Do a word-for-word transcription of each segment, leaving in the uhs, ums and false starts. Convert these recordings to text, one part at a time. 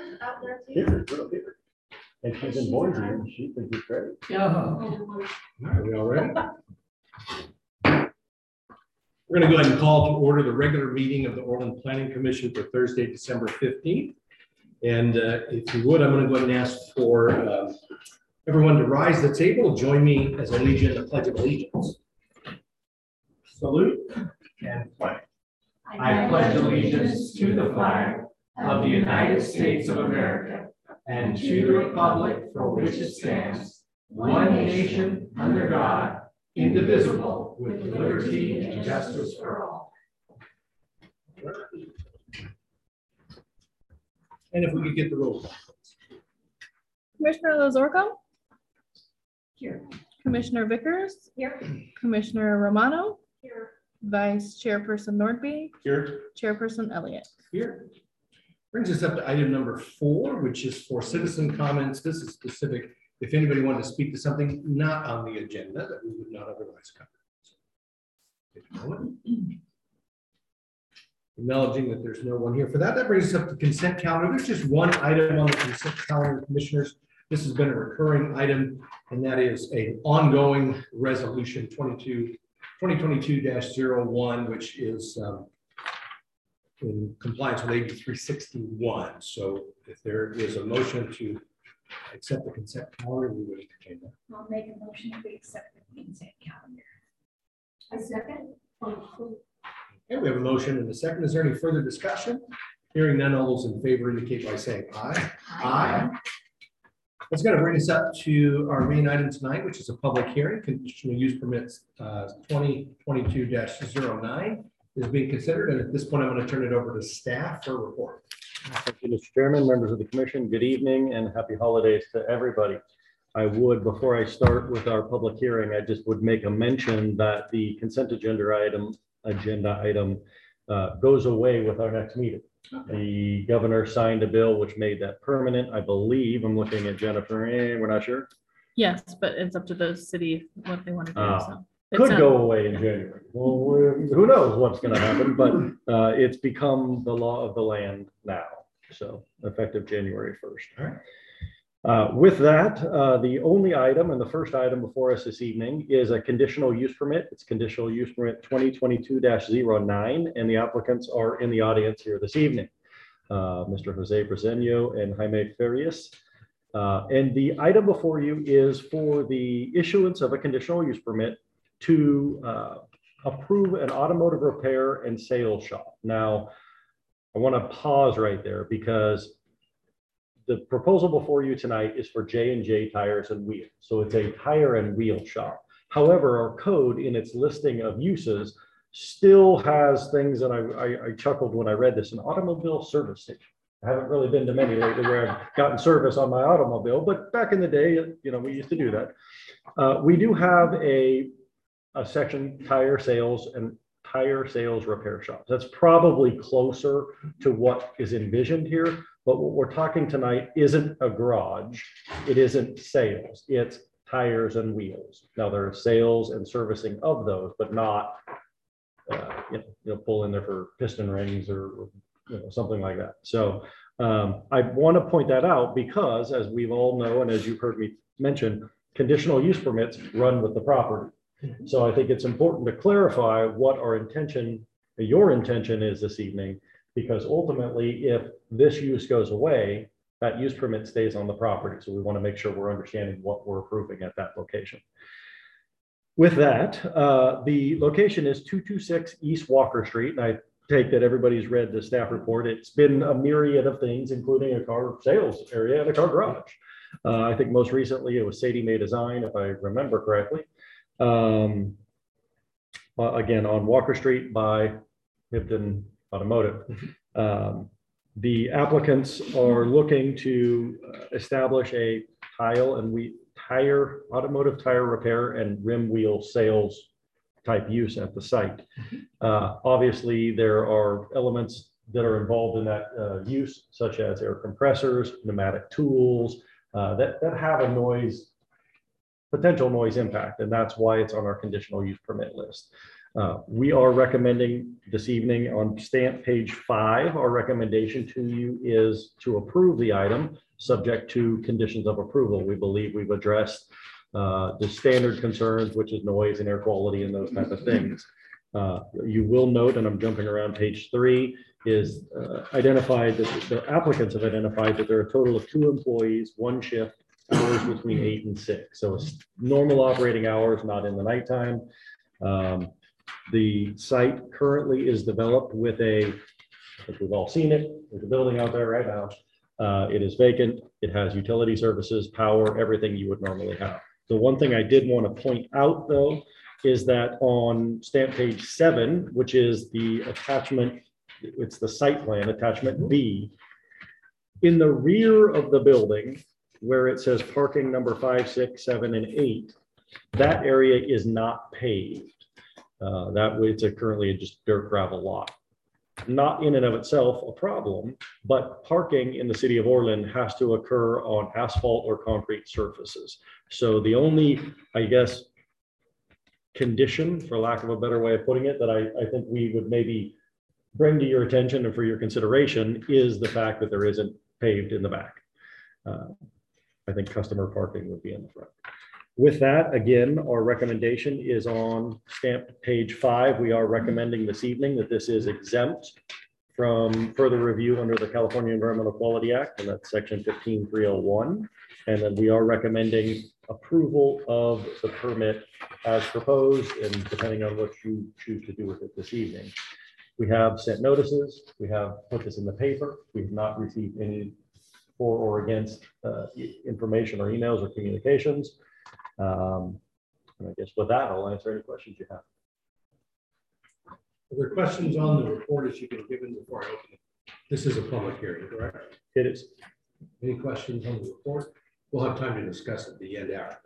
out there too? Here, real here. And she's in Boise, and she thinks it's great. Yeah. All right, we all ready? We're going to go ahead and call to order the regular meeting of the Orland Planning Commission for Thursday, December fifteenth. And uh, if you would, I'm going to go ahead and ask for uh, everyone to rise to the table. Join me as I lead you in the Pledge of Allegiance. Salute and flag. I pledge allegiance to the flag of the United States of America and to the republic for which it stands, one nation under God, indivisible, with liberty and justice for all. And if we could get the roll call. Commissioner Lozorco? Here. Commissioner Vickers? Here. Commissioner Romano? Here. Vice Chairperson Nordby? Here. Chairperson Elliott? Here. Brings us up to item number four, which is for citizen comments. This is specific if anybody wanted to speak to something not on the agenda that we would not otherwise cover. Take a moment. Acknowledging that there's no one here for that. That brings us up to consent calendar. There's just one item on the consent calendar, commissioners. This has been a recurring item, and that is an ongoing resolution twenty-two, twenty twenty-two dash zero one, which is um, in compliance with A B three sixty-one. So if there is a motion to accept the consent calendar, we would entertain that. I'll make a motion to accept the consent calendar. A second. Okay, we have a motion and a second. Is there any further discussion? Hearing none, all those in favor indicate by saying aye. Aye. That's going to bring us up to our main item tonight, which is a public hearing. Conditional use permits uh, twenty twenty-two dash zero nine is being considered. And at this point, I'm going to turn it over to staff for a report. Thank you, Mister Chairman, members of the commission, good evening and happy holidays to everybody. I would, before I start with our public hearing, I just would make a mention that the consent agenda item agenda item uh, goes away with our next meeting. Okay. The governor signed a bill which made that permanent. I believe, I'm looking at Jennifer, eh, we're not sure. Yes, but it's up to the city what they want to do. Uh, So could go away in January. Well, who knows what's going to happen, but uh, it's become the law of the land now. So effective January first. All right. Uh, with that, uh, the only item and the first item before us this evening is a conditional use permit. It's conditional use permit twenty twenty-two dash zero nine, and the applicants are in the audience here this evening. Uh, Mister Jose Bresenio and Jaime Farias. Uh, and the item before you is for the issuance of a conditional use permit to uh, approve an automotive repair and sales shop. Now, I want to pause right there because the proposal before you tonight is for J and J Tires and Wheels. So it's a tire and wheel shop. However, our code in its listing of uses still has things that I, I, I chuckled when I read this, an automobile service station. I haven't really been to many lately where I've gotten service on my automobile, but back in the day, you know, we used to do that. Uh, we do have a, a section tire sales and tire sales repair shops. That's probably closer to what is envisioned here. But what we're talking tonight isn't a garage. It isn't sales. It's tires and wheels. Now there are sales and servicing of those, but not uh, you know, you know, pull in there for piston rings or, or you know, something like that. So um, I want to point that out because, as we all know, and as you've heard me mention, conditional use permits run with the property. So I think it's important to clarify what our intention, your intention is this evening, because ultimately, if this use goes away, that use permit stays on the property. So we want to make sure we're understanding what we're approving at that location. With that, uh, the location is two two six East Walker Street. And I take that everybody's read the staff report. It's been a myriad of things, including a car sales area and a car garage. Uh, I think most recently it was Sadie Mae Design, if I remember correctly. Um, uh, again, on Walker Street by Hibden Automotive. Um, the applicants are looking to establish a tile and we tire automotive tire repair and rim wheel sales type use at the site. Uh, obviously, there are elements that are involved in that uh, use, such as air compressors, pneumatic tools uh, that that have a noise potential noise impact, and that's why it's on our conditional use permit list. Uh, We are recommending this evening on stamp page five, our recommendation to you is to approve the item subject to conditions of approval. We believe we've addressed uh, the standard concerns, which is noise and air quality and those type of things. Uh, You will note, and I'm jumping around page three, is uh, identified that the applicants have identified that there are a total of two employees, one shift, hours between eight and six. So it's normal operating hours, not in the nighttime. Um, The site currently is developed with a, I think we've all seen it, there's a building out there right now. Uh, It is vacant, it has utility services, power, everything you would normally have. The one thing I did want to point out, though, is that on stamp page seven, which is the attachment, it's the site plan, attachment B. In the rear of the building, where it says parking number five, six, seven, and eight, that area is not paved. Uh, that way, it's a currently just dirt gravel lot. Not in and of itself a problem, but parking in the city of Orland has to occur on asphalt or concrete surfaces. So the only, I guess, condition, for lack of a better way of putting it, that I, I think we would maybe bring to your attention and for your consideration is the fact that there isn't paved in the back. Uh, I think customer parking would be in the front. With that, again, our recommendation is on stamped page five. We are recommending this evening that this is exempt from further review under the California Environmental Quality Act, and that's section fifteen three oh one. And then we are recommending approval of the permit as proposed, and depending on what you choose to do with it this evening. We have sent notices. We have put this in the paper. We have not received any for or against uh, information or emails or communications. Um, and I guess with that, I'll answer any questions you have. Are there questions on the report as you've been given before I open it? This is a public hearing, correct? It is. Any questions on the report? We'll have time to discuss at the end after.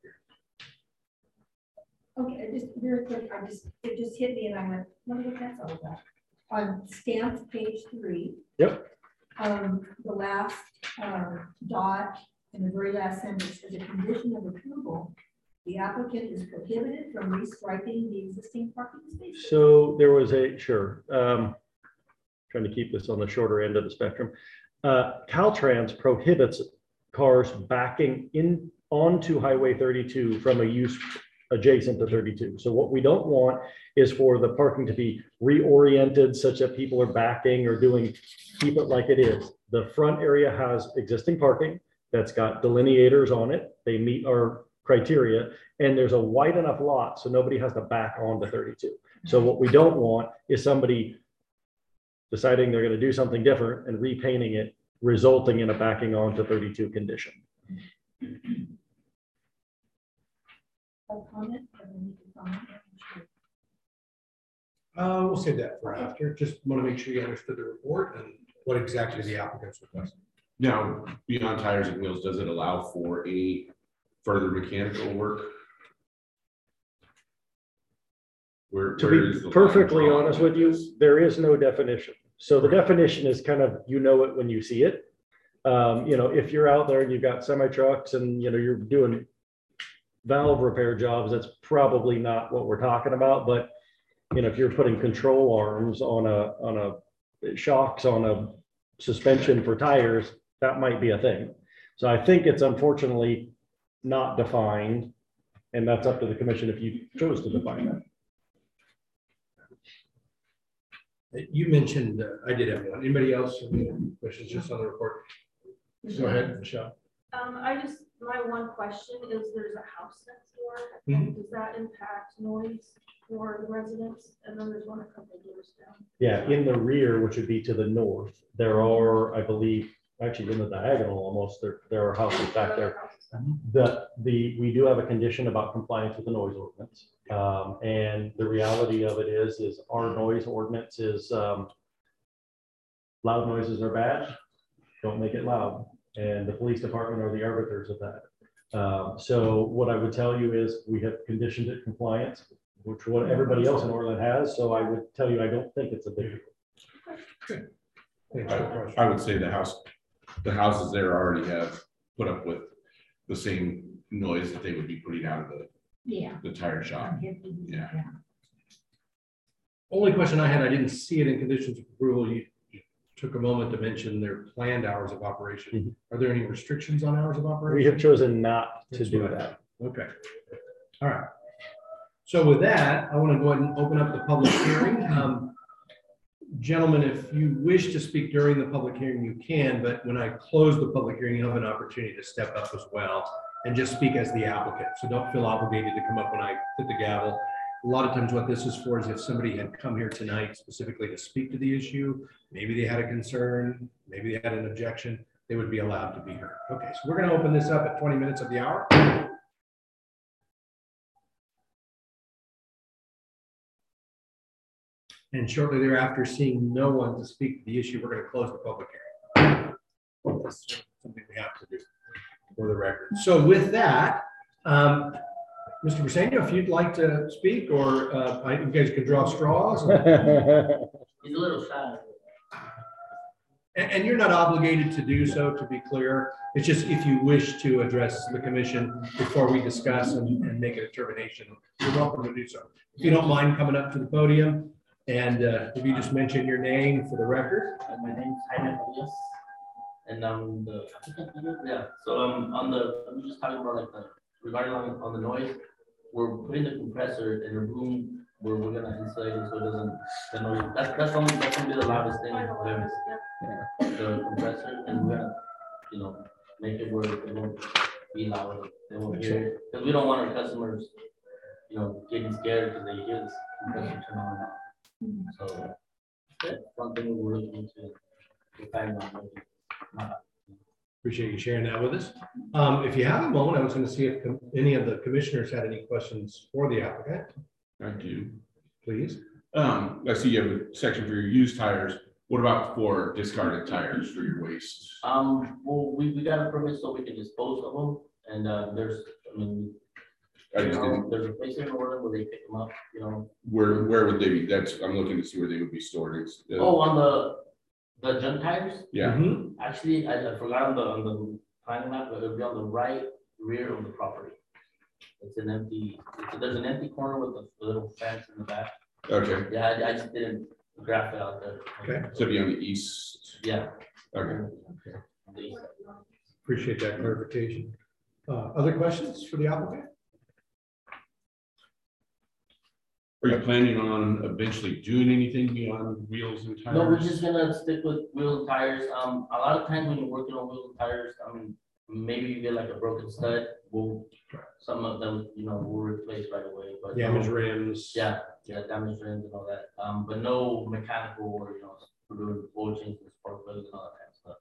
Okay, just very quick, I just, it just hit me and I went, wonder what that's all about. On stamped page three. Yep. Um, the last, um, dot in the very last sentence, as a condition of approval, the applicant is prohibited from restriping the existing parking spaces. So there was a, sure, um, trying to keep this on the shorter end of the spectrum. Uh, Caltrans prohibits cars backing in onto Highway thirty-two from a use adjacent to thirty-two. So what we don't want is for the parking to be reoriented such that people are backing or doing, keep it like it is. The front area has existing parking that's got delineators on it. They meet our criteria, and there's a wide enough lot so nobody has to back onto thirty-two. So what we don't want is somebody deciding they're going to do something different and repainting it, resulting in a backing onto thirty-two condition. A comment? Or we need to comment? Uh, we'll save that for after. Just want to make sure you understood the report and what exactly the applicant's requesting. Now, beyond tires and wheels, does it allow for any further mechanical work? Where, To where is be the line perfectly drawn honest with with you, this? there is no definition. So the definition is kind of, you know it when you see it. Um, you know, if you're out there and you've got semi trucks and, you know, you're doing valve repair jobs, that's probably not what we're talking about. But, you know, if you're putting control arms on a, on a shocks on a suspension for tires, that might be a thing. So I think it's unfortunately not defined, and that's up to the commission if you chose to define that. You mentioned, uh, I did have one. Anybody else have any questions just on the report? Go ahead, Michelle. Um, I just, my one question is there's a house next door. Mhm. And does that impact noise for the residents? And then there's one a couple of doors down. Yeah, in the rear, which would be to the north, there are, I believe, actually in the diagonal almost, there, there are houses back there. The, the, we do have a condition about compliance with the noise ordinance. Um, and the reality of it is, is our noise ordinance is, um, loud noises are bad, don't make it loud. And the police department are the arbiters of that. Um, so what I would tell you is we have conditioned it compliance, which what everybody else in Orland has. So I would tell you, I don't think it's a big deal. I, I would say the house, the houses there already have put up with the same noise that they would be putting out of the, Yeah. the tire shop. Yeah. Only question I had, I didn't see it in conditions of approval. You you took a moment to mention their planned hours of operation. Are there any restrictions on hours of We operation? have chosen not to That's do what I that. Okay. All right. So with that, I want to go ahead and open up the public hearing. Um, Gentlemen, if you wish to speak during the public hearing, you can, but when I close the public hearing, you'll have an opportunity to step up as well and just speak as the applicant. So don't feel obligated to come up when I hit the gavel. A lot of times what this is for is if somebody had come here tonight specifically to speak to the issue, maybe they had a concern, maybe they had an objection, they would be allowed to be heard. Okay, so we're going to open this up at twenty minutes of the hour. And shortly thereafter, seeing no one to speak to the issue, we're going to close the public hearing. That's something we have to do for the record. So with that, um, Mister Briseno, if you'd like to speak, or uh, I- you guys can draw straws. And, He's a little shy. and you're not obligated to do so, to be clear. It's just if you wish to address the commission before we discuss and, and make a determination, you're welcome to do so. If you don't mind coming up to the podium, and uh, if you just mention your name for the record. Uh, My name's Jaime Diaz, and I'm the applicant here. Yeah, so um, on the, I'm just talking about like the, regarding on, on the noise, we're putting the compressor in a room where we're gonna insulate it so it doesn't, the noise, that's, that's only, that's gonna be the loudest thing we have is the compressor, and we're gonna, you know, make it where it won't be loud, they won't hear it, because we don't want our customers, you know, getting scared because they hear this compressor turn on and off. So that's one thing we're looking into. to find out. Appreciate you sharing that with us. Um, if you have a moment, I was going to see if com- any of the commissioners had any questions for the applicant, I do. please. Um, I see you have a section for your used tires. What about for discarded tires for your waste? Um, well, we, we got a permit so we can dispose of them, and, uh, there's, I mean, I you just know, didn't, there's a place in order where they pick them up, you know. where, where would they be? That's, I'm looking to see where they would be stored. It's, uh, Oh, on the, the junk tires, Yeah, Mhm. actually, I, I forgot on the, on the planning map, but it'll be on the right rear of the property. It's an empty, it's, there's an empty corner with a little fence in the back. okay. Yeah, I, I just didn't graph it out there. Okay. So it'd be on the east. Yeah. Okay. The east side. Appreciate that clarification. Uh, other questions for the applicant? Are you planning on eventually doing anything beyond wheels and tires? No, we're just gonna stick with wheels and tires. Um, a lot of times when you're working on wheels and tires, I mean, maybe you get like a broken stud, we'll, some of them, you know, we'll replace right away, but. Damaged rims? Yeah, yeah, damaged rims and all that, um, but no mechanical or, you know, we're doing oil changes, spark plugs and all that kind of stuff.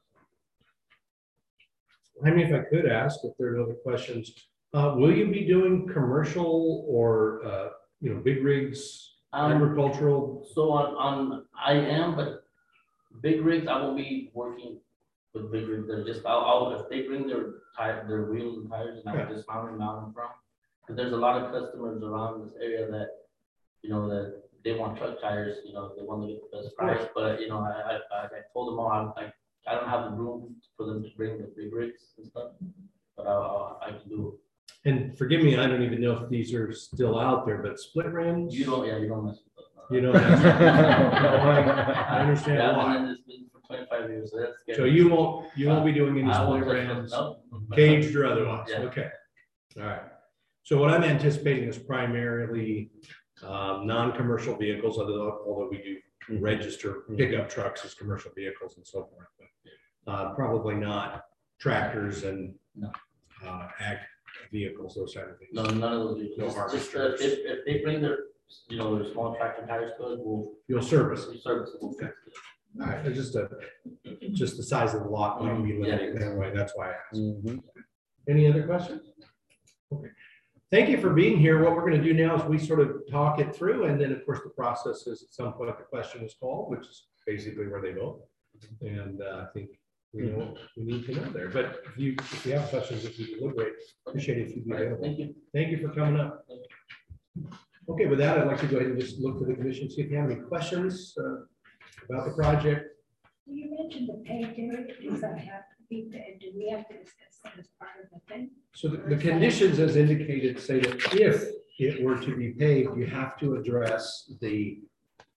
I mean, if I could ask, if there are other questions, uh, will you be doing commercial or, uh, you know, big rigs, Um, agricultural? So on, on, I am, but big rigs, I won't be working with big rigs, they're just, I'll, I'll, if they bring their tire, their wheels and tires, and I'll just mount them, mount them from. Cause there's a lot of customers around this area that, you know, that they want truck tires, you know, they want to get the best price, but, you know, I, I, I I told them all, I'm like, I don't have the room for them to bring the big rigs and stuff, but I'll, I can do. And forgive me, I don't even know if these are still out there, but split rims? You don't, yeah, you don't mess with them. You don't mess with them. No, I- I understand Yeah, I've why. been in this business for twenty-five years, so that's. So you won't, you won't be doing any I split won't touch them, rims, no. caged or otherwise? Yeah. Okay. All right. So what I'm anticipating is primarily um, non-commercial vehicles, although, although we do register pickup trucks as commercial vehicles and so forth. But uh, probably not tractors and No. uh, ag vehicles, those kind of things. No, none of those. No Just- just, uh, harvesters. If, if they bring their, you know, their small tractor tires to us, we'll, You'll service. we service it. We'll Okay. fix it. All right, it's just a, just the size of the lot might be limited that way. That's why I asked. Mhm. Any other questions? Okay. Thank you for being here. What we're going to do now is we sort of talk it through, and then, of course, the process is at some point the question is called, which is basically where they go. And uh, I think we know what we need to know there. But if you, if you have questions, if you deliberate, appreciate it if you'd be All right, available. thank you. Thank you for coming up. Okay, with that, I'd like to go ahead and just look to the commission, see if you have any questions uh, about the project. You mentioned the pay period, does that have to be paid? Do we have to discuss that as part of the thing? So the, the conditions as indicated say that if it were to be paved, you have to address the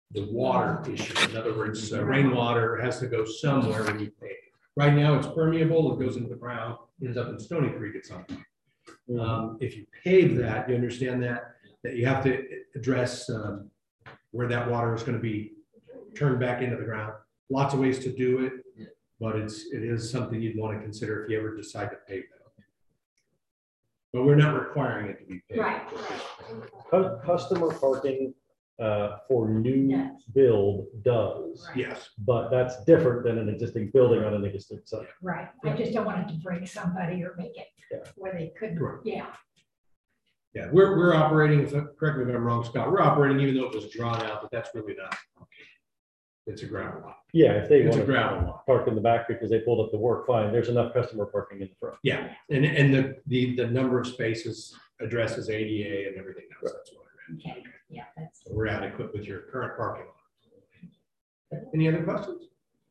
the water issue. In other words, uh, rainwater has to go somewhere when you pave. Right now, it's permeable, it goes into the ground, ends up in Stony Creek at some point. Um, if you pave that, you understand that, that you have to address, um, where that water is gonna be turned back into the ground. Lots of ways to do it, but it's, it is something you'd want to consider if you ever decide to pave that. But we're not requiring it to be paved. Right. Cu- Customer parking uh, for new Yes. build does, Right. Yes, but that's different than an existing building on an existing site. Right, I just don't want it to break somebody or make Yeah. it where they couldn't, Correct. yeah. yeah, we're, we're operating, if- correct me if I'm wrong, Scott, we're operating even though it was drawn out, but that's really not. It's a gravel lot. Yeah, if they It's a want to gravel lot. park in the back because they pulled up the work, fine, there's enough customer parking in the front. Yeah, and, and the, the, the number of spaces addresses A D A and everything else. That's what I read. Okay, yeah, that's. So we're adequate with your current parking lot. Any other questions?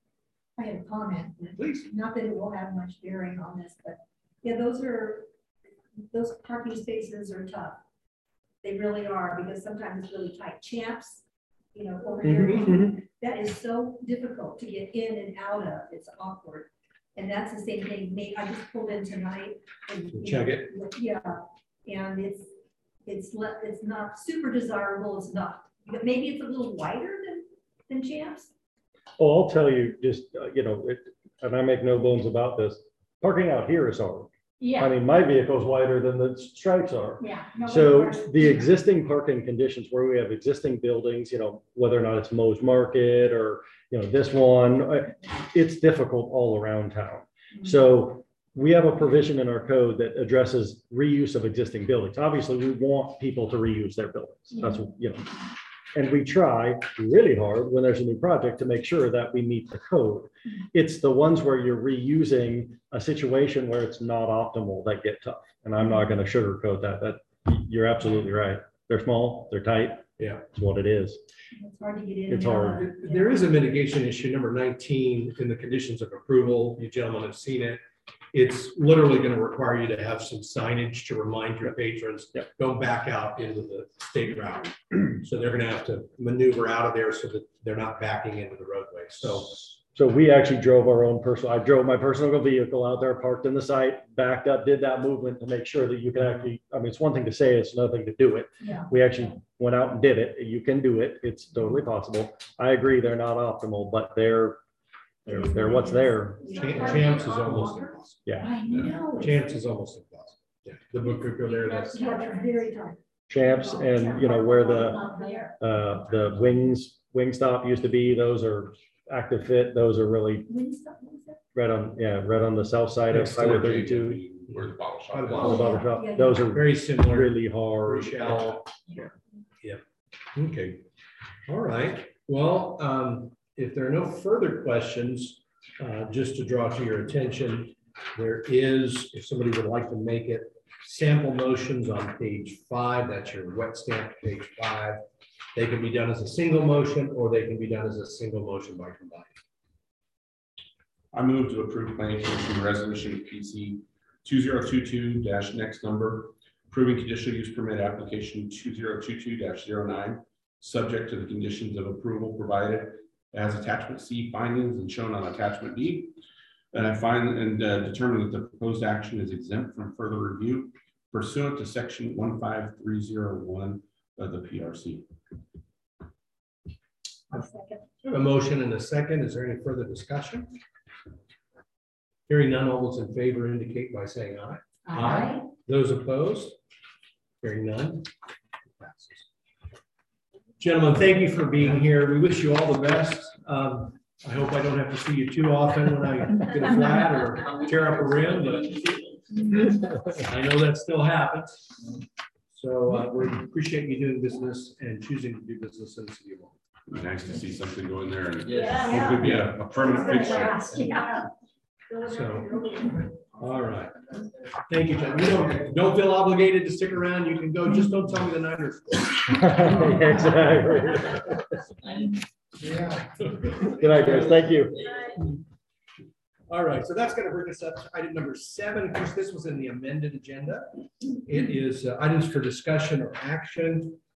I have a comment. Please. Not that it will have much bearing on this, but yeah, those are, those parking spaces are tough. They really are, because sometimes it's really tight. Champs, you know, over Mhm, there, that is so difficult to get in and out of. It's awkward. And that's the same thing. May, I just pulled in tonight. and, you Check know, it. Yeah, and it's, it's, le- it's not super desirable. It's not, but maybe it's a little wider than, than Champs. Oh, I'll tell you, just, uh, you know, it, and I make no bones about this, parking out here is hard. I Yeah, mean, my vehicle's wider than the stripes are. yeah. nobody So wants- the existing parking conditions where we have existing buildings, you know, whether or not it's Mo's Market or, you know, this one, uh, it's difficult all around town. So we have a provision in our code that addresses reuse of existing buildings. Obviously, we want people to reuse their buildings. That's, what you know. And we try really hard when there's a new project to make sure that we meet the code. It's the ones where you're reusing a situation where it's not optimal that get tough. And I'm not going to sugarcoat that, that you're absolutely right. They're small, they're tight. Yeah. It's what it is. It's hard to get in. It's and out hard. of. Yeah. There is a mitigation issue, number nineteen, in the conditions of approval. You gentlemen have seen it. It's literally going to require you to have some signage to remind your patrons, Yep. don't back out into the state route. So they're going to have to maneuver out of there so that they're not backing into the roadway. So, So we actually drove our own personal, I drove my personal vehicle out there, parked in the site, backed up, did that movement to make sure that you can actually, I mean, it's one thing to say, it's another thing to do it. Yeah. We actually went out and did it. You can do it. It's totally possible. I agree, they're not optimal, but they're, they're, they're what's there. Cham- Champs is almost impossible. Yeah. I know. Champs is almost impossible. Yeah, the book could go there, that's, Yeah, they're very tight. Champs and, you know, where the, Up there. uh, the wings, wing stop used to be, those are active fit. Those are really Wingstop, what was that? right on, yeah, right on the south side of Next Highway Or thirty-two. Where the bottle shop By the is. On the bottom shop. Yeah, yeah. Those are very similar. really hard. Rochelle. Yeah, okay. All right. Well, um, if there are no further questions, uh, just to draw to your attention, there is, if somebody would like to make it, sample motions on page five. That's your wet stamp, page five. They can be done as a single motion, or they can be done as a single motion by combining. I move to approve planning commission resolution P C two zero two two dash next number, approving conditional use permit application two zero two two dash zero nine, subject to the conditions of approval provided as attachment C findings and shown on attachment B. And I find and uh, determine that the proposed action is exempt from further review pursuant to section one five three zero one of the P R C. I'll second. A motion and a second. Is there any further discussion? Hearing none, all those in favor indicate by saying aye. Aye. Those opposed? Hearing none. Passes. Gentlemen, thank you for being here. We wish you all the best. Um, I hope I don't have to see you too often when I get a flat or tear up a rim, but I know that still happens. So uh, we appreciate you doing business and choosing to do business in the city of Omaha. It'd be nice to see something go in there and Yeah. hopefully be a, a permanent fixture. Yeah. So, all right. Thank you, John. You don't, don't feel obligated to stick around. You can go. Just don't tell me the Niners. Exactly. Good night, guys. Thank you. All right, so that's going to bring us up to item number seven. Of course, this was in the amended agenda. It is uh, items for discussion or action.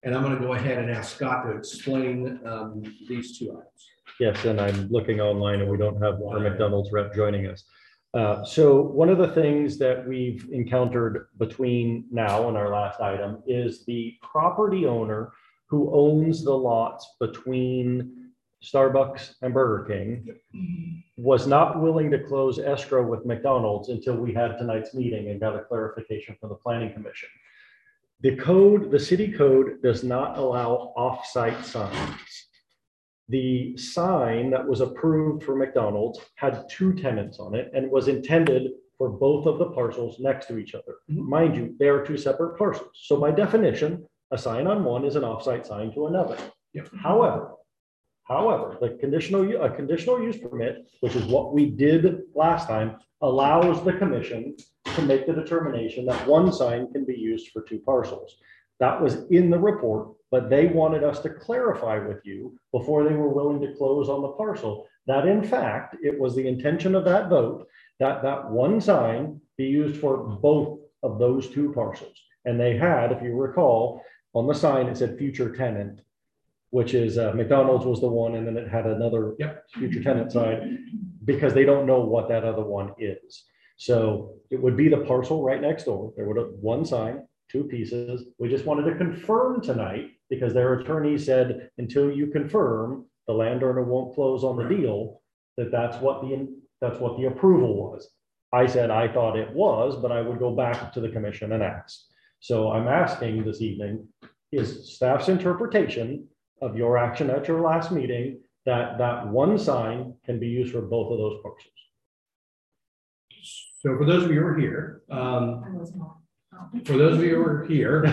And I'm going to go ahead and ask Scott to explain um, these two items. Yes, and I'm looking online and we don't have our McDonald's rep joining us. Uh, so one of the things that we've encountered between now and our last item is the property owner who owns the lots between Starbucks and Burger King was not willing to close escrow with McDonald's until we had tonight's meeting and got a clarification from the Planning Commission. The code, the city code does not allow off-site signs. The sign that was approved for McDonald's had two tenants on it and was intended for both of the parcels next to each other. Mhm. Mind you, they are two separate parcels. So by definition, a sign on one is an off-site sign to another. Yep. However, however, the conditional, u- a conditional use permit, which is what we did last time, allows the commission to make the determination that one sign can be used for two parcels. That was in the report, but they wanted us to clarify with you before they were willing to close on the parcel that in fact, it was the intention of that vote that that one sign be used for both of those two parcels. And they had, if you recall, on the sign, it said future tenant, which is uh, McDonald's was the one, and then it had another Yep. future tenant sign because they don't know what that other one is. So it would be the parcel right next door. There would have one sign, two pieces. We just wanted to confirm tonight because their attorney said, until you confirm, the landowner won't close on the deal, that that's what the, that's what the approval was. I said, I thought it was, but I would go back to the commission and ask. So I'm asking this evening, is staff's interpretation of your action at your last meeting that that one sign can be used for both of those parcels? So for those of you who are here, um, I was not. for those of you who are here,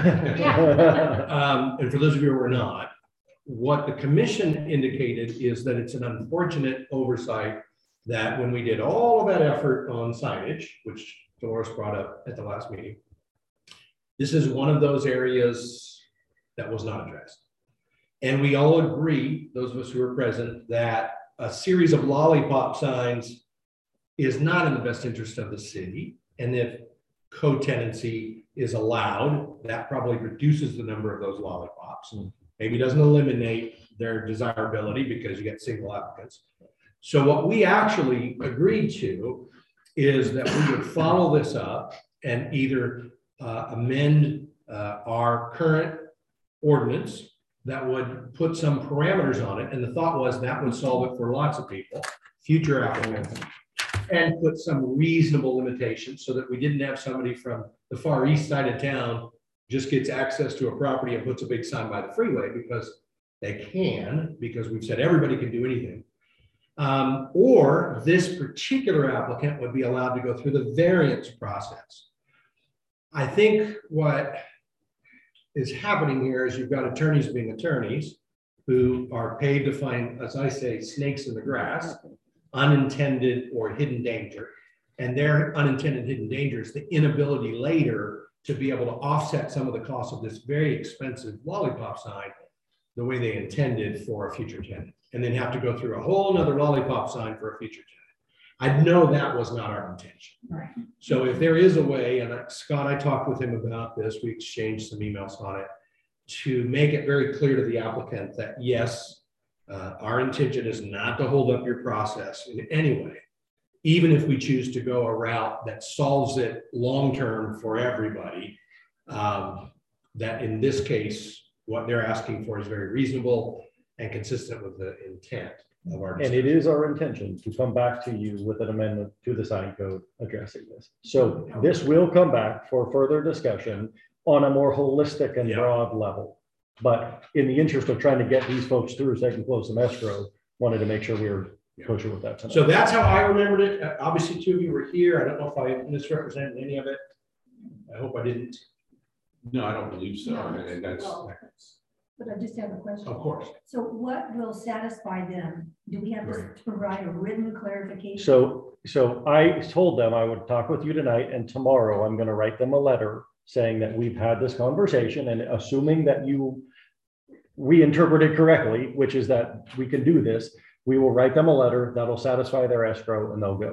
um, and for those of you who are not, what the commission indicated is that it's an unfortunate oversight that when we did all of that effort on signage, which Dolores brought up at the last meeting, this is one of those areas that was not addressed. And we all agree, those of us who are present, that a series of lollipop signs is not in the best interest of the city. And if co-tenancy is allowed, that probably reduces the number of those lollipops. Maybe doesn't eliminate their desirability because you get single applicants. So what we actually agreed to is that we would follow this up and either uh, amend uh, our current ordinance that would put some parameters on it. And the thought was that would solve it for lots of people, future applicants, and put some reasonable limitations so that we didn't have somebody from the far east side of town just gets access to a property and puts a big sign by the freeway because they can, because we've said everybody can do anything. Um, or this particular applicant would be allowed to go through the variance process. I think what is happening here is you've got attorneys being attorneys who are paid to find, as I say, snakes in the grass, unintended or hidden danger. And their unintended hidden danger is the inability later to be able to offset some of the costs of this very expensive lollipop sign the way they intended for a future tenant, and then have to go through a whole nother lollipop sign for a future tenant. I know that was not our intention. Right. So if there is a way, and Scott, I talked with him about this, we exchanged some emails on it, to make it very clear to the applicant that yes, uh, our intention is not to hold up your process in any way, even if we choose to go a route that solves it long-term for everybody, um, that in this case, what they're asking for is very reasonable and consistent with the intent of our. And it is our intention to come back to you with an amendment to the sign code addressing this. So this will come back for further discussion on a more holistic and Yeah. broad level. But in the interest of trying to get these folks through so they can close some escrow, wanted to make sure we were kosher with that tonight. So that's how I remembered it. Uh, Obviously, two of you were here. I don't know if I misrepresented any of it. I hope I didn't. No, I don't believe so. No. And that's, Well, But I just have a question. Of course. So what will satisfy them? Do we have to Right. provide a written clarification? So, so I told them I would talk with you tonight, and tomorrow I'm going to write them a letter saying that we've had this conversation, and assuming that you reinterpreted correctly, which is that we can do this, we will write them a letter that'll satisfy their escrow and they'll go.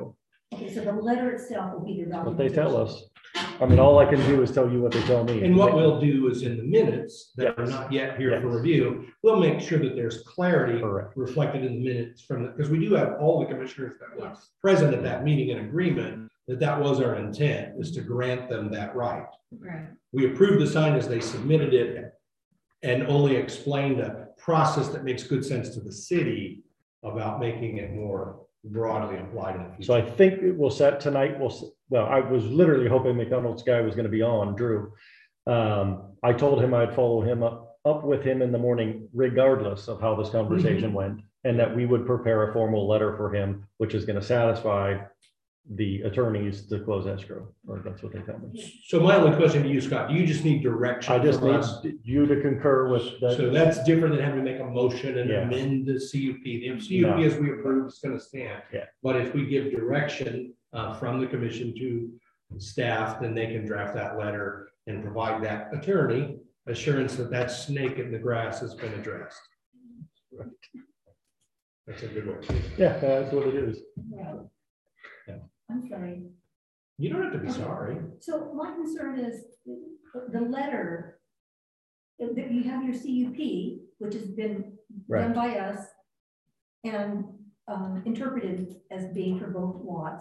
Okay, so the letter itself will be the What they tell documentation. us. I mean, all I can do is tell you what they tell me. And what we'll do is in the minutes that are Yes. not yet here for Yes. review, we'll make sure that there's clarity Correct. reflected in the minutes from the, because we do have all the commissioners that were Yes. present at that meeting in agreement that that was our intent, is to grant them that right. Right. We approved the sign as they submitted it and only explained a process that makes good sense to the city about making it more broadly applied in the future. So I think it will set tonight. We'll, s- well, I was literally hoping McDonald's guy was going to be on, Drew. Um, I told him I'd follow him up, up with him in the morning, regardless of how this conversation went. And that we would prepare a formal letter for him, which is going to satisfy the attorneys to close escrow, or that's what they tell me. So my only question to you, Scott, do you just need direction? I just from us? need you to concur with So that. that's different than having to make a motion and Yeah. amend the C U P. The C U P No. as we approve is gonna stand. Yeah. But if we give direction uh, from the commission to staff, then they can draft that letter and provide that attorney assurance that that snake in the grass has been addressed. That's a good one. Yeah, that's what it is. I'm sorry. You don't have to be sorry. So my concern is the letter, that you have your C U P, which has been done Right. by us and um, interpreted as being for both lots.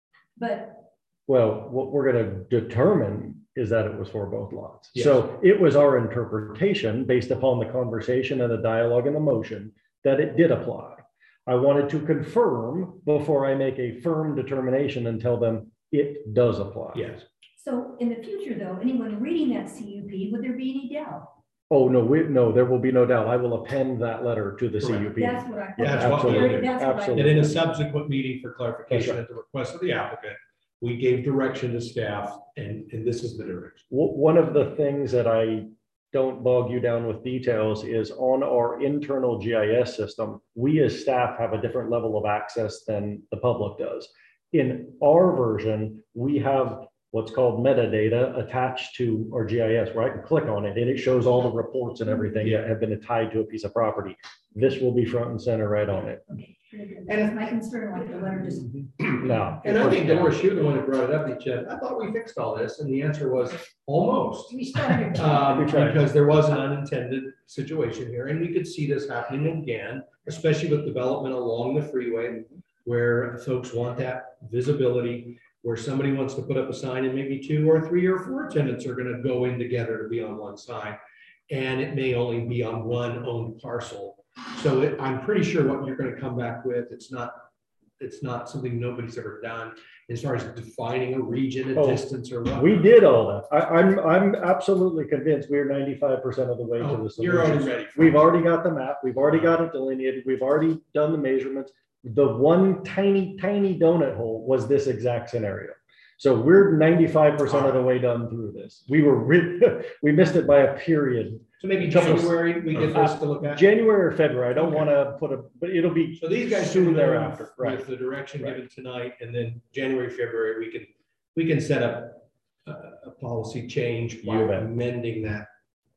But Well, what we're gonna determine is that it was for both lots. Yes. So it was our interpretation based upon the conversation and the dialogue and the motion that it did apply. I wanted to confirm before I make a firm determination and tell them it does apply. Yes. so in the future, though, anyone reading that C U P, would there be any doubt? Oh, no, we, no, there will be no doubt. I will append that letter to the C U P. That's what I. That's what we'll do. That's what I- Absolutely. And in a subsequent meeting for clarification That's at the request of the applicant, we gave direction to staff and, and this is the direction. W- One of the things that I don't bog you down with details is on our internal G I S system, we as staff have a different level of access than the public does. In our version, we have what's called metadata attached to our G I S, where I can click on it and it shows all the reports and everything that have been tied to a piece of property. This will be front and center right on it. Okay, very good. That's my concern, like the letter just, Now. And I think Doris, you were the one that brought it up, each other. I thought we fixed all this, and the answer was almost. we started. Um, We tried. because there was an unintended situation here, and we could see this happening again, especially with development along the freeway, where folks want that visibility, where somebody wants to put up a sign and maybe two or three or four tenants are gonna go in together to be on one sign. And it may only be on one owned parcel. So it- I'm pretty sure what you're gonna come back with, it's not, it's not something nobody's ever done as far as defining a region, a Oh, distance or what. We did all that. I, I'm, I'm absolutely convinced we're ninety-five percent of the way to Oh, the you're already solution. ready. for We've it. already got the map, we've already got it delineated, we've already done the measurements. The one tiny, tiny donut hole was this exact scenario. So we're ninety-five percent of the way done through this. We were, re- we missed it by a period. So maybe Couple- January, we get this to look at. January or February, I don't Okay. want to put a, but it'll be So these guys soon soon thereafter, thereafter, right. with the direction Right. given tonight, and then January, February, we can, we can set up a, a policy change by You bet. amending that,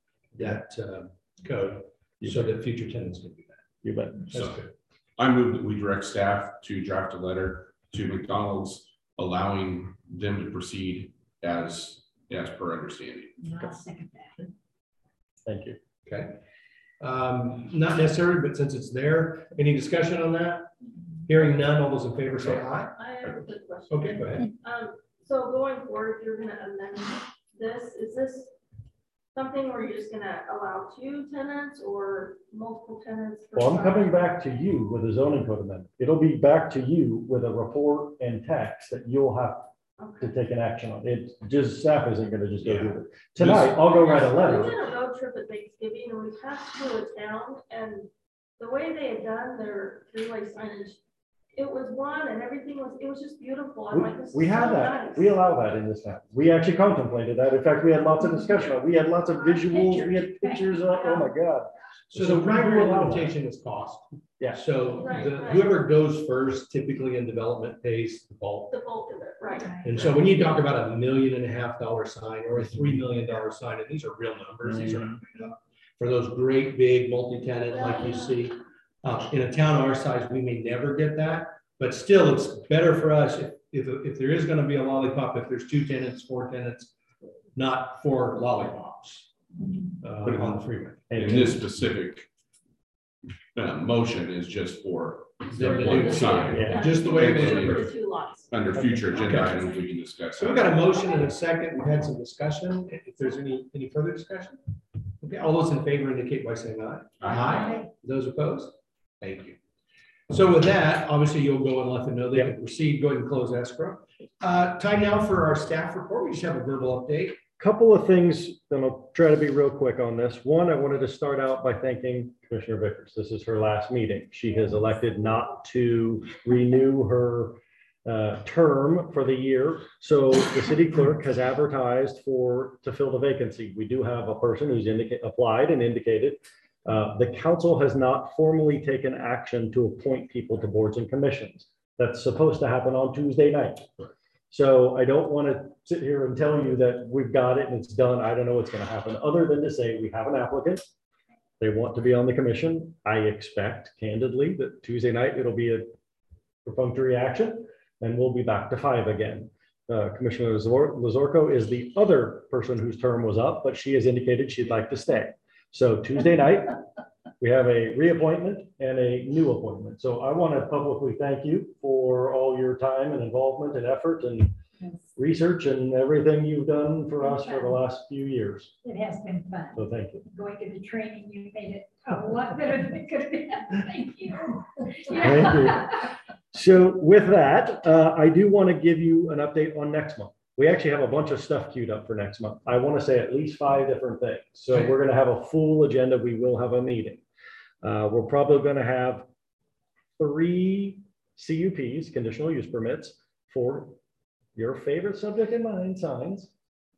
that, uh, code, You so that future tenants can do that. You bet. That's So good. I move that we direct staff to draft a letter to McDonald's allowing them to proceed as, as per understanding. I'll second that. Thank you. Okay. Um, not necessary, but since it's there, any discussion on that? Hearing none, all those in favor say aye. I have a quick question. Okay, go ahead. Um, so going forward, if you're gonna amend this, is this something where you're just gonna allow two tenants or multiple tenants? per Well, I'm coming side? back to you with a zoning code amendment. It'll be back to you with a report and text that you'll have to Okay. take an action on. It just, staff isn't gonna just go Yeah. do it. Tonight, I'll go write a We letter. did a road trip at Thanksgiving and we passed through a town and the way they had done their three-way signage, it was one and everything was, it was just beautiful. I'm We, like, this is we have so that. nice. We allow that in this town. We actually contemplated that. In fact, we had lots of discussion. on it. We had lots of visuals. We had pictures of, oh my God. So So the we primary do allow that. limitation is cost. Yeah. So Right, the, right. whoever goes first typically in development pays the bulk. The bulk of it, right. And so when you talk about a million and a half dollar sign or a three million dollar sign, and these are real numbers, these are not made up. For those great big multi-tenant like you see, uh, in a town our size, we may never get that, but still it's better for us if, if, if there is gonna be a lollipop, if there's two tenants, four tenants, not four lollipops uh, on the freeway. And this specific uh, motion is just for The- the one new sign. Yeah. Just the way it For is. the two lots. Under future agenda Okay. items, we can discuss. So we've got a motion and a second. We've had some discussion. If there's any, any further discussion? Okay, all those in favor indicate by saying aye. Aye. Those opposed? Thank you. So with that, obviously you'll go and let them know they can proceed. Go ahead and close escrow. Uh, time now for our staff report. We just have a verbal update. Couple of things, and I'll try to be real quick on this. One, I wanted to start out by thanking Commissioner Vickers. This is her last meeting. She has elected not to renew her uh, term for the year. So the city clerk has advertised for, to fill the vacancy. We do have a person who's indicated, applied and indicated. Uh, the council has not formally taken action to appoint people to boards and commissions. That's supposed to happen on Tuesday night. So I don't want to sit here and tell you that we've got it and it's done. I don't know what's going to happen, other than to say we have an applicant. They want to be on the commission. I expect candidly that Tuesday night it'll be a perfunctory action and we'll be back to five again. Uh, Commissioner Lazor- Lazorko is the other person whose term was up, but she has indicated she'd like to stay. So Tuesday night, we have a reappointment and a new appointment. So I want to publicly thank you for all your time and involvement and effort and research and everything you've done for us for the last few years. It has been fun. So thank you. Going to the training, you made it a lot better than it could have been. Thank you. Thank you. So with that, uh, I do want to give you an update on next month. We actually have a bunch of stuff queued up for next month. I want to say at least five different things. So we're going to have a full agenda. We will have a meeting. Uh, we're probably going to have three C U Ps, conditional use permits, for your favorite subject in mind, signs.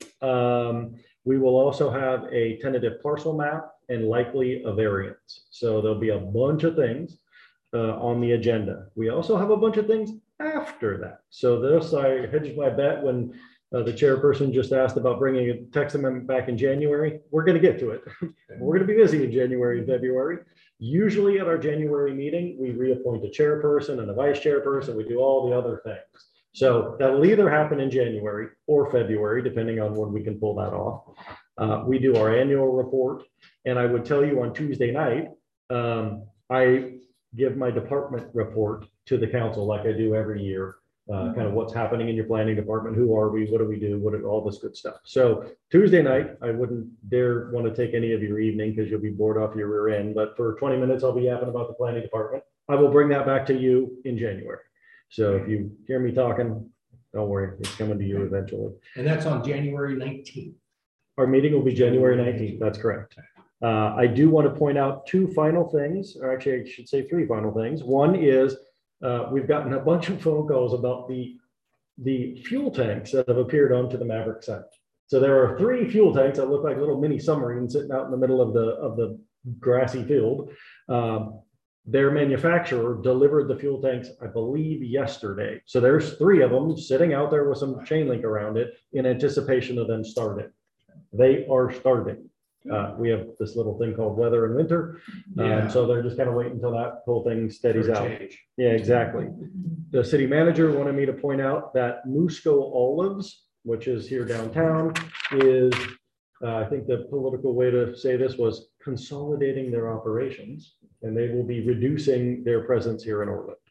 Um, we will also have a tentative parcel map and likely a variance. So there'll be a bunch of things uh, on the agenda. We also have a bunch of things after that. So this, I hedged my bet when uh, the chairperson just asked about bringing a text amendment back in January. We're going to get to it. We're going to be busy in January and February. Usually at our January meeting, we reappoint a chairperson and a vice chairperson. We do all the other things. So that'll either happen in January or February, depending on when we can pull that off. Uh, we do our annual report. And I would tell you on Tuesday night, um, I give my department report to the council like I do every year. Uh, kind of what's happening in your planning department, who are we, what do we do, what do, all this good stuff. So Tuesday night, I wouldn't dare want to take any of your evening because you'll be bored off your rear end, but for twenty minutes, I'll be yapping about the planning department. I will bring that back to you in January. So if you hear me talking, don't worry, it's coming to you eventually. And that's on January nineteenth. Our meeting will be January nineteenth, that's correct. Uh, I do want to point out two final things, or actually I should say three final things. One is Uh, we've gotten a bunch of phone calls about the, the fuel tanks that have appeared onto the Maverick site. So there are three fuel tanks that look like little mini submarines sitting out in the middle of the, of the grassy field. Um, their manufacturer delivered the fuel tanks, I believe, yesterday. So there's three of them sitting out there with some chain link around it in anticipation of them starting. They are starting. Uh, we have this little thing called weather and winter. Um, Yeah. so they're just kind of waiting until that whole thing steadies For a out. change. Yeah, exactly. The city manager wanted me to point out that Musco Olives, which is here downtown, is, uh, I think the political way to say this was consolidating their operations, and they will be reducing their presence here in Orland.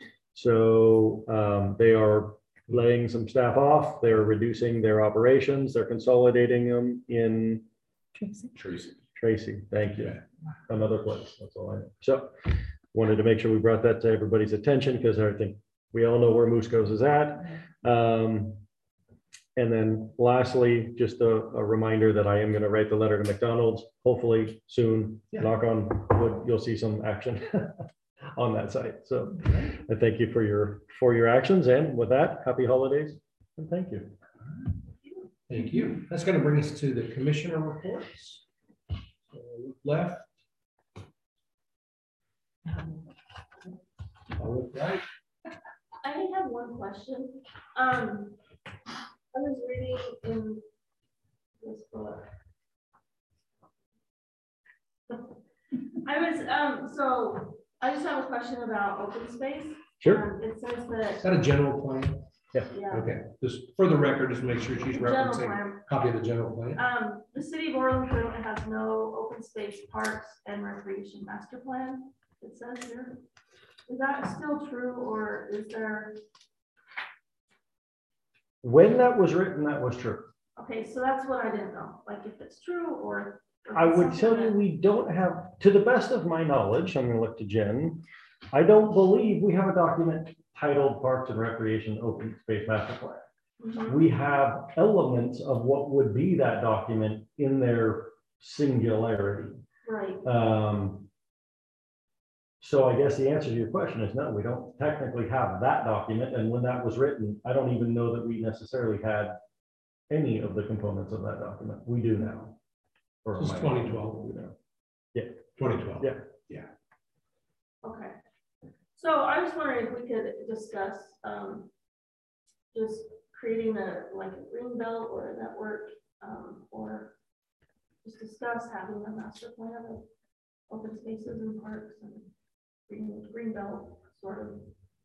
So um, they are laying some staff off. They're reducing their operations. They're consolidating them in Tracy. Tracy. Tracy, thank you. Another place, that's all I know. So wanted to make sure we brought that to everybody's attention because I think we all know where Musco's is at. Um, and then lastly, just a, a reminder that I am going to write the letter to McDonald's, hopefully soon, Yeah. knock on wood, you'll see some action on that site. So I thank you for your, for your actions. And with that, happy holidays and thank you. Thank you. That's going to bring us to the commissioner reports. So left. I'll look right. I did have one question. Um, I was reading in this book. I was, um, so I just have a question about open space. Sure. Um, It says that, Is that a general plan? Yeah. Okay, just for the record, just make sure she's General referencing plan. a copy of the general plan. Um, the city of Orland currently has no open space parks and recreation master plan, it says here. Is that still true, or is there, When that was written, that was true. okay, so that's what I didn't know, like if it's true or. or if I it's would tell something you, that- we don't have, to the best of my knowledge, I'm gonna look to Jen. I don't believe we have a document titled Parks and Recreation Open Space Master Plan. Mhm. We have elements of what would be that document in their singularity. Right, Um, So I guess the answer to your question is no, we don't technically have that document. And when that was written, I don't even know that we necessarily had any of the components of that document. We do now. Or This is my- twenty twelve. twenty twelve. Yeah. okay. So I was wondering if we could discuss, um, just creating a, like a green belt or a network, um, or just discuss having a master plan of open spaces and parks and green, green belt sort of.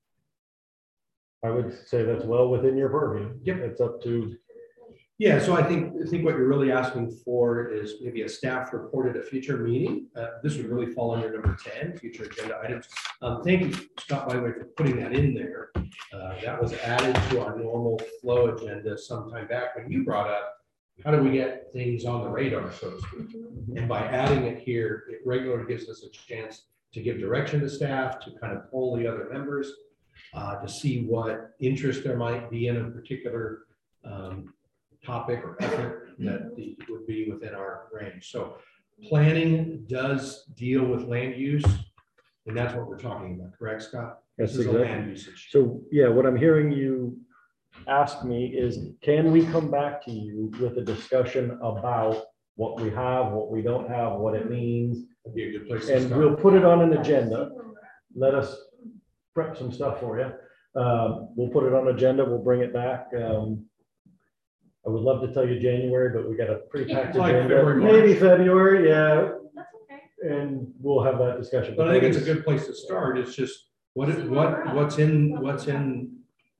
I would say that's well within your purview. Yep. It's up to, Yeah, so I think, I think what you're really asking for is maybe a staff report at a future meeting. Uh, this would really fall under number ten, future agenda items. Um, thank you, Scott, by the way, for putting that in there. Uh, that was added to our normal flow agenda sometime back when you brought up, how do we get things on the radar, so to speak? And by adding it here, it regularly gives us a chance to give direction to staff, to kind of poll the other members, uh, to see what interest there might be in a particular um, topic or effort that the, would be within our range. So planning does deal with land use, and that's what we're talking about, correct, Scott? That's This is a exactly- land usage. so yeah, what I'm hearing you ask me is, can we come back to you with a discussion about what we have, what we don't have, what it means? That'd be a good place to And start. we'll put it on an agenda. Let us prep some stuff for you. Um, we'll put it on agenda. We'll bring it back. Um, I would love to tell you January, but we got a pretty packed Like agenda. February, March. Maybe February, yeah, That's okay. and we'll have that discussion. But I think it's a good place to start. It's just, what, is- what, what's in, what's in,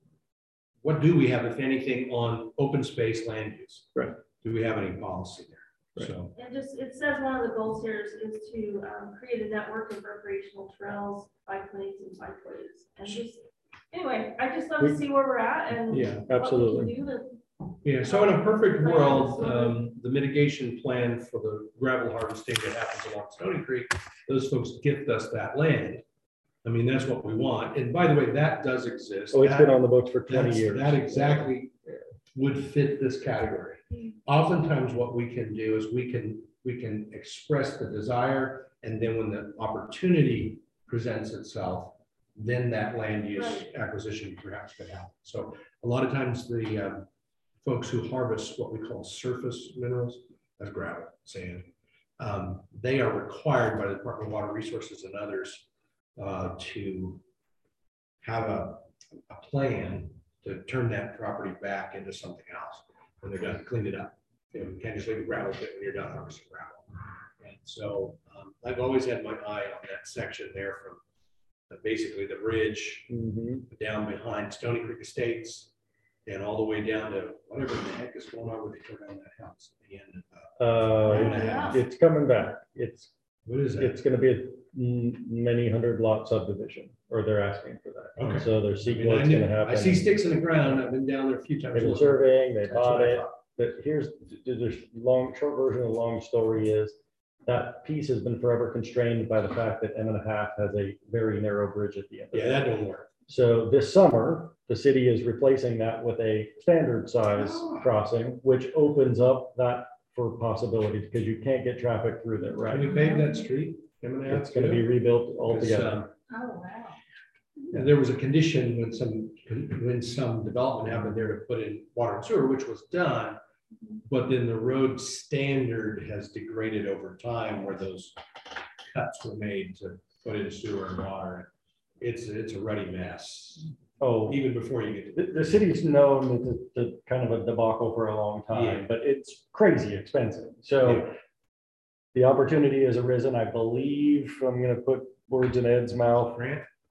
what do we have, if anything, on open space land use? Right. Do we have any policy there? Right. So, And just, it says one of the goals here is, is to um, create a network of recreational trails, bike lanes and bikeways. And just, anyway, I just love to We- see where we're at and. Yeah, what we can absolutely. do to- yeah, so in a perfect world, um, the mitigation plan for the gravel harvesting that happens along Stony Creek, those folks gift us that land. I mean, that's what we want. And by the way, that does exist. Oh, it's been That- on the books for twenty That's- years. That exactly would fit this category. Oftentimes what we can do is we can, we can express the desire, and then when the opportunity presents itself, then that land use Right. acquisition perhaps could happen. So a lot of times the um, folks who harvest what we call surface minerals, as gravel, sand, um, they are required by the Department of Water Resources and others uh, to have a, a plan to turn that property back into something else when they're done, clean it up. You know, you can't just leave a gravel pit when you're done harvesting gravel. And so um, I've always had my eye on that section there from uh, basically the ridge Mhm. down behind Stony Creek Estates and all the way down to whatever the heck is going on where they tore down that house at the end. of, uh, Yeah. Uh, it's coming back. It's, What is that? it's gonna be a mm, many hundred lot subdivision, or they're asking for that. And Okay. So their I mean, I sequence knew- gonna happen. I see sticks in the ground. I've been down there a few times. They've been looking. surveying, they That's bought what I it, thought. but here's, there's long, short version of the long story is that piece has been forever constrained by the fact that M and a half has a very narrow bridge at the end. of Yeah, it. that don't work. So this summer, the city is replacing that with a standard size Oh. crossing, which opens up that for possibilities, because you can't get traffic through there, Can we right? pave that street? M and A? It's gonna be rebuilt altogether. um, Oh, wow. There was a condition when some, when some development happened there to put in water and sewer, which was done. But then the road standard has degraded over time where those cuts were made to put in sewer and water. It's, it's a ruddy mess, Oh, even before you get to. the, the city's known as a- the kind of a debacle for a long Yeah. time, but it's crazy expensive. So the opportunity has arisen, I believe, I'm gonna put words in Ed's mouth. Grant?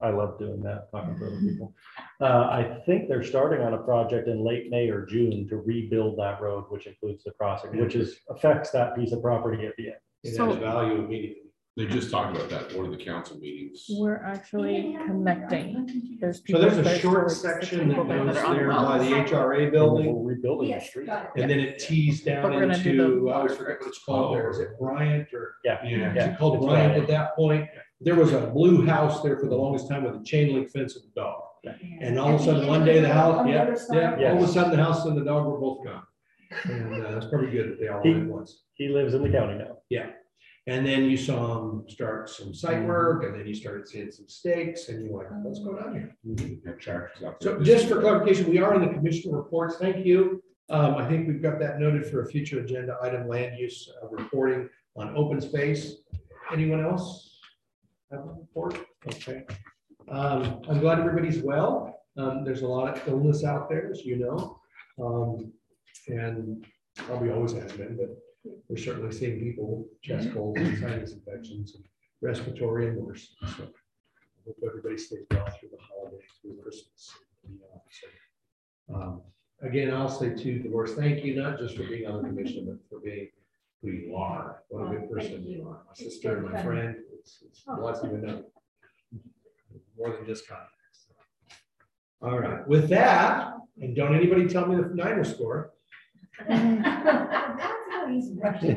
I love doing that, talking to other people. Uh, I think they're starting on a project in late May or June to rebuild that road, which includes the crossing, which is affects that piece of property at the end. It So- adds value immediately. They just talked about that at one of the council meetings. We're actually connecting. There's So people. there's a there's short six section that people goes that are on there well. by the H R A We're building, rebuilding the Yes, street. got it. and then it tees But down we're gonna do into, the I always water. forget what it's called there. Is it Bryant or? Yeah. Yeah. Is Yeah, it called it's Bryant Bryant. at that point? There was a blue house there for the longest time with a chain link fence and a dog. And all of a sudden, one day the house, On the yeah, other yeah, side? all of a Yes. sudden the house and the dog were both gone. And uh, that's probably good that they all went at once. He lives in the county now. And then you saw them start some site work, and then you started seeing some stakes, and you're like, what's going on here? Have tractors out there. So just for clarification, we are in the commissioner reports. Thank you. Um, I think we've got that noted for a future agenda item, land use uh, reporting on open space. Anyone else have a report? Okay. Um, I'm glad everybody's well. Um, there's a lot of illness out there, as you know. Um, and probably always has been, but we're certainly seeing people with chest colds and sinus infections and respiratory and worse. So I hope everybody stays well through the holidays, through Christmas. and beyond. So, um, Again, I'll say to Dolores, thank you, not just for being on the commission, but for being who you are. What a good person you are. My sister and my friend. It's, it's lots even know. More than just context. All right, with that, and don't anybody tell me the Niner score. That's how he's rushing.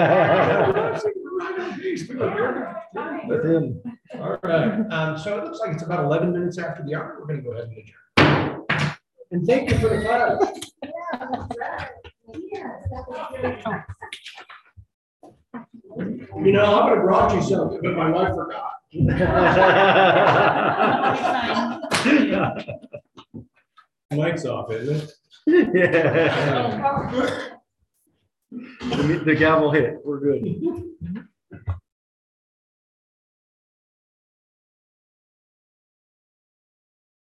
With him. All right, um, so it looks like it's about eleven minutes after the hour. We're gonna go ahead and adjourn. And thank you for the flash. Yeah, that's right. Yes, that was very nice. You know, I would have brought you something, but my wife forgot. Mike's off, isn't it? Yeah. The the gavel hit, we're good.